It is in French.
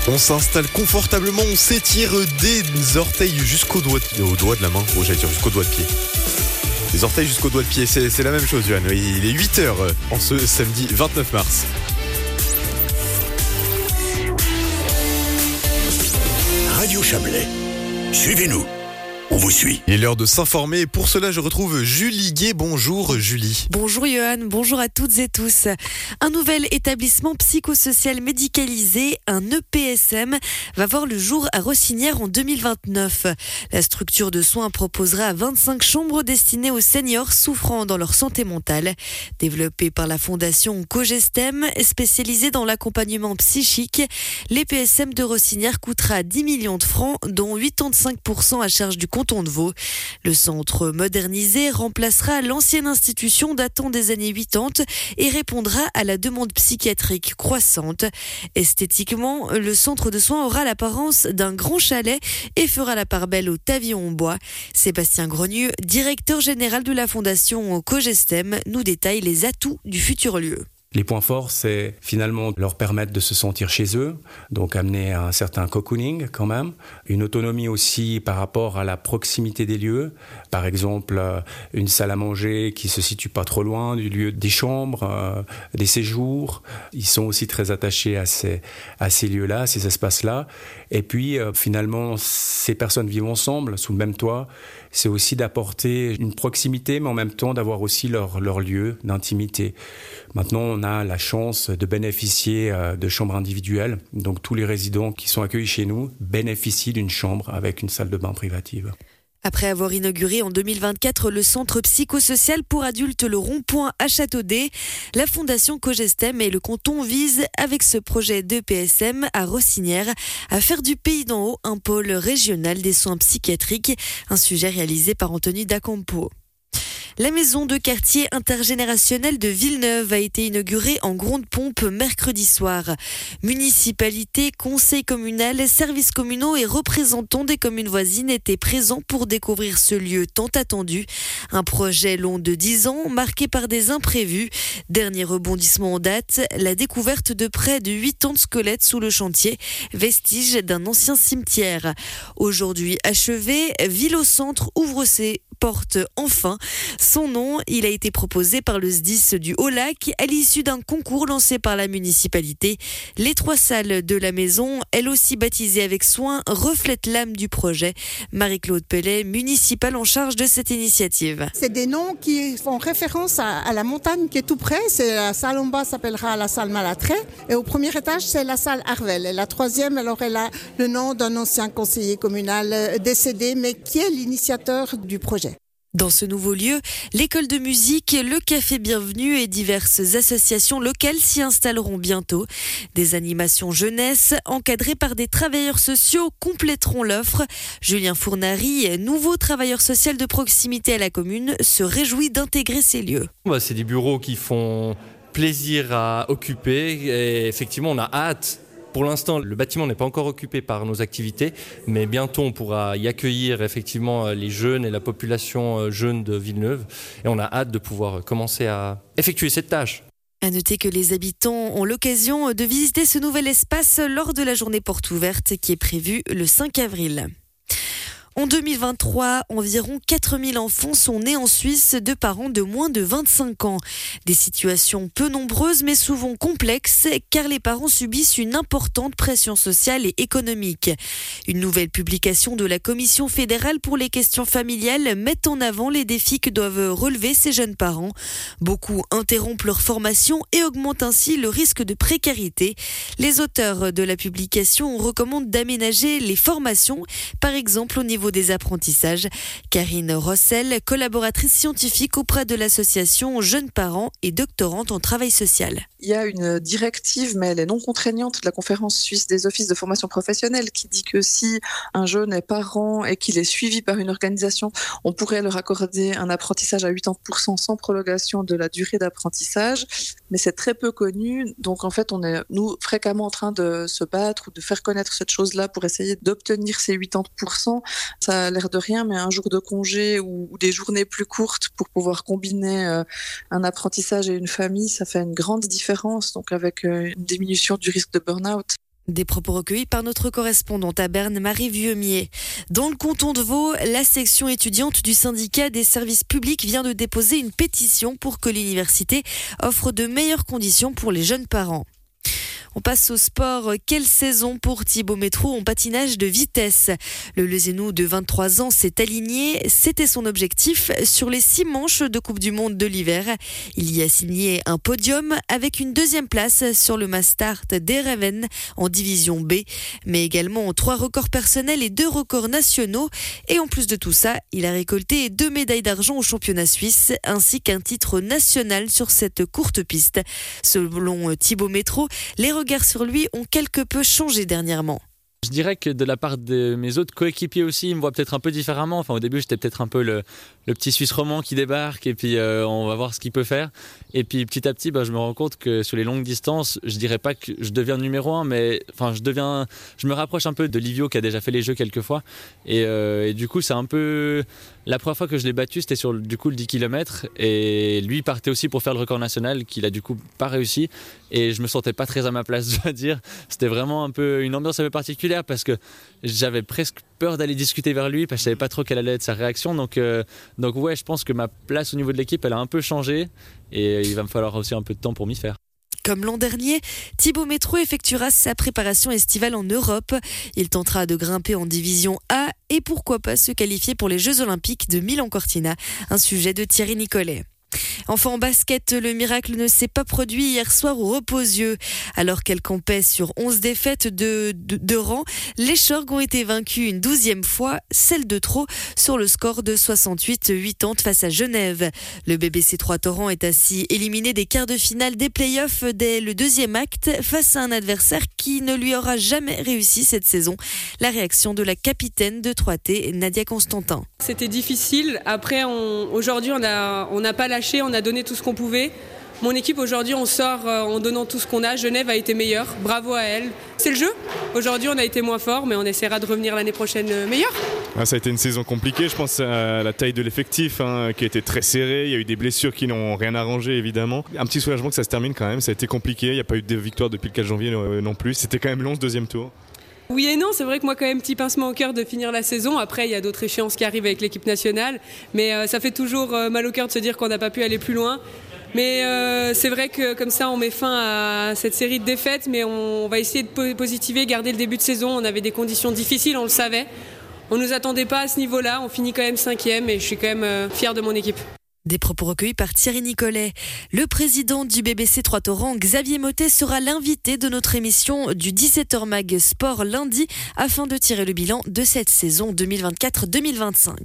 On s'installe confortablement, on s'étire des orteils jusqu'au doigt de la main. Oh, j'allais dire jusqu'au doigt de pied. Des orteils jusqu'au doigt de pied, c'est la même chose, Johan. Il est 8h en ce samedi 29 mars. Radio Chablais. Suivez-nous. On vous suit. Il est l'heure de s'informer et pour cela je retrouve Julie Gué. Bonjour Julie. Bonjour Johan, bonjour à toutes et tous. Un nouvel établissement psychosocial médicalisé, un EPSM, va voir le jour à Rossinière en 2029. La structure de soins proposera 25 chambres destinées aux seniors souffrant dans leur santé mentale. Développée par la fondation Cogestem, spécialisée dans l'accompagnement psychique, l'EPSM de Rossinière coûtera 10 millions de francs, dont 85% à charge du canton de Vaud. Le centre modernisé remplacera l'ancienne institution datant des années 80 et répondra à la demande psychiatrique croissante. Esthétiquement, le centre de soins aura l'apparence d'un grand chalet et fera la part belle au Tavillon en bois. Sébastien Grognu, directeur général de la fondation Cogestem, nous détaille les atouts du futur lieu. Les points forts, c'est finalement leur permettre de se sentir chez eux, donc amener un certain cocooning quand même, une autonomie aussi par rapport à la proximité des lieux, par exemple une salle à manger qui se situe pas trop loin du lieu des chambres, des séjours. Ils sont aussi très attachés à ces lieux-là, à ces espaces-là. Et puis finalement, ces personnes vivent ensemble sous le même toit. C'est aussi d'apporter une proximité, mais en même temps d'avoir aussi leur lieu d'intimité. Maintenant, on a la chance de bénéficier de chambres individuelles. Donc, tous les résidents qui sont accueillis chez nous bénéficient d'une chambre avec une salle de bain privative. Après avoir inauguré en 2024 le centre psychosocial pour adultes Le Rond-Point à Châteaudet, la fondation Cogestem et le canton visent, avec ce projet d'EPSM à Rossinière, à faire du Pays d'en Haut un pôle régional des soins psychiatriques, un sujet réalisé par Anthony Dacampo. La maison de quartier intergénérationnelle de Villeneuve a été inaugurée en grande pompe mercredi soir. Municipalité, conseil communal, services communaux et représentants des communes voisines étaient présents pour découvrir ce lieu tant attendu. Un projet long de 10 ans, marqué par des imprévus. Dernier rebondissement en date, la découverte de près de 80 squelettes sous le chantier, vestige d'un ancien cimetière. Aujourd'hui achevé, Ville au Centre ouvre ses porte enfin. Son nom, il a été proposé par le SDIS du Haut-Lac à l'issue d'un concours lancé par la municipalité. Les 3 salles de la maison, elles aussi baptisées avec soin, reflètent l'âme du projet. Marie-Claude Pellet, municipale en charge de cette initiative. C'est des noms qui font référence à la montagne qui est tout près. La salle en bas s'appellera la salle Malatray et au premier étage c'est la salle Arvel. Et la troisième, alors elle a le nom d'un ancien conseiller communal décédé mais qui est l'initiateur du projet. Dans ce nouveau lieu, l'école de musique, le café Bienvenue et diverses associations locales s'y installeront bientôt. Des animations jeunesse encadrées par des travailleurs sociaux compléteront l'offre. Julien Fournari, nouveau travailleur social de proximité à la commune, se réjouit d'intégrer ces lieux. C'est des bureaux qui font plaisir à occuper et effectivement on a hâte. Pour l'instant, le bâtiment n'est pas encore occupé par nos activités, mais bientôt on pourra y accueillir effectivement les jeunes et la population jeune de Villeneuve. Et on a hâte de pouvoir commencer à effectuer cette tâche. À noter que les habitants ont l'occasion de visiter ce nouvel espace lors de la journée porte ouverte qui est prévue le 5 avril. En 2023, environ 4000 enfants sont nés en Suisse de parents de moins de 25 ans. Des situations peu nombreuses mais souvent complexes car les parents subissent une importante pression sociale et économique. Une nouvelle publication de la Commission fédérale pour les questions familiales met en avant les défis que doivent relever ces jeunes parents. Beaucoup interrompent leur formation et augmentent ainsi le risque de précarité. Les auteurs de la publication recommandent d'aménager les formations, par exemple au niveau des apprentissages. Karine Rossel, collaboratrice scientifique auprès de l'association Jeunes Parents et doctorante en travail social. Il y a une directive, mais elle est non contraignante, de la conférence suisse des offices de formation professionnelle qui dit que si un jeune est parent et qu'il est suivi par une organisation, on pourrait leur accorder un apprentissage à 80% sans prolongation de la durée d'apprentissage, mais c'est très peu connu. Donc en fait, on est, nous, fréquemment en train de se battre ou de faire connaître cette chose-là pour essayer d'obtenir ces 80%. Ça a l'air de rien, mais un jour de congé ou des journées plus courtes pour pouvoir combiner un apprentissage et une famille, ça fait une grande différence, donc avec une diminution du risque de burn-out. Des propos recueillis par notre correspondante à Berne, Marie Vieumier. Dans le canton de Vaud, la section étudiante du syndicat des services publics vient de déposer une pétition pour que l'université offre de meilleures conditions pour les jeunes parents. On passe au sport. Quelle saison pour Thibaut Métrou en patinage de vitesse. Le Lezénou de 23 ans s'est aligné. C'était son objectif sur les 6 manches de Coupe du Monde de l'hiver. Il y a signé un podium avec une 2e place sur le Mastart d'Ereven en division B, mais également 3 records personnels et 2 records nationaux. Et en plus de tout ça, il a récolté 2 médailles d'argent au championnat suisse ainsi qu'un titre national sur cette courte piste. Selon Thibaut Métrou, les regards sur lui ont quelque peu changé dernièrement. Je dirais que de la part de mes autres coéquipiers aussi, ils me voient peut-être un peu différemment. Enfin, au début, j'étais peut-être un peu le petit Suisse roman qui débarque et puis on va voir ce qu'il peut faire. Et puis petit à petit, je me rends compte que sur les longues distances, je dirais pas que je deviens numéro 1, mais enfin, je me rapproche un peu de Livio qui a déjà fait les Jeux quelques fois. Et du coup, c'est un peu la première fois que je l'ai battu, c'était sur du coup le 10 km. Et lui partait aussi pour faire le record national, qu'il a du coup pas réussi. Et je me sentais pas très à ma place, je dois dire. C'était vraiment un peu une ambiance un peu particulière parce que j'avais presque peur d'aller discuter vers lui parce que je savais pas trop quelle allait être sa réaction. Donc ouais, je pense que ma place au niveau de l'équipe, elle a un peu changé et il va me falloir aussi un peu de temps pour m'y faire. Comme l'an dernier, Thibaut Métrou effectuera sa préparation estivale en Europe. Il tentera de grimper en division A et pourquoi pas se qualifier pour les Jeux Olympiques de Milan-Cortina, un sujet de Thierry Nicolet. Enfin en basket, le miracle ne s'est pas produit hier soir au Reposieux. Alors qu'elle campait sur 11 défaites de rang, les Chorgues ont été vaincus une 12e fois, celle de trop, sur le score de 68-80 face à Genève. Le BBC Troyes-Torrents est ainsi éliminé des quarts de finale des playoffs dès le 2e acte face à un adversaire qui ne lui aura jamais réussi cette saison. La réaction de la capitaine de Troyes-T, Nadia Constantin. C'était difficile. Après, aujourd'hui, on n'a pas lâché. On a donné tout ce qu'on pouvait. Mon équipe aujourd'hui, on sort en donnant tout ce qu'on a. Genève a été meilleure. Bravo à elle. C'est le jeu. Aujourd'hui, on a été moins fort, mais on essaiera de revenir l'année prochaine meilleur. Ça a été une saison compliquée. Je pense à la taille de l'effectif qui a été très serrée. Il y a eu des blessures qui n'ont rien arrangé, évidemment. Un petit soulagement que ça se termine quand même. Ça a été compliqué. Il n'y a pas eu de victoire depuis le 4 janvier non plus. C'était quand même long ce 2e tour. Oui et non, c'est vrai que moi quand même petit pincement au cœur de finir la saison. Après il y a d'autres échéances qui arrivent avec l'équipe nationale, mais ça fait toujours mal au cœur de se dire qu'on n'a pas pu aller plus loin. Mais c'est vrai que comme ça on met fin à cette série de défaites, mais on va essayer de positiver, garder le début de saison. On avait des conditions difficiles, on le savait. On ne nous attendait pas à ce niveau-là, on finit quand même 5e et je suis quand même fière de mon équipe. Des propos recueillis par Thierry Nicolet. Le président du BBC Troyes-Torrents, Xavier Mottet, sera l'invité de notre émission du 17h Mag Sport lundi afin de tirer le bilan de cette saison 2024-2025.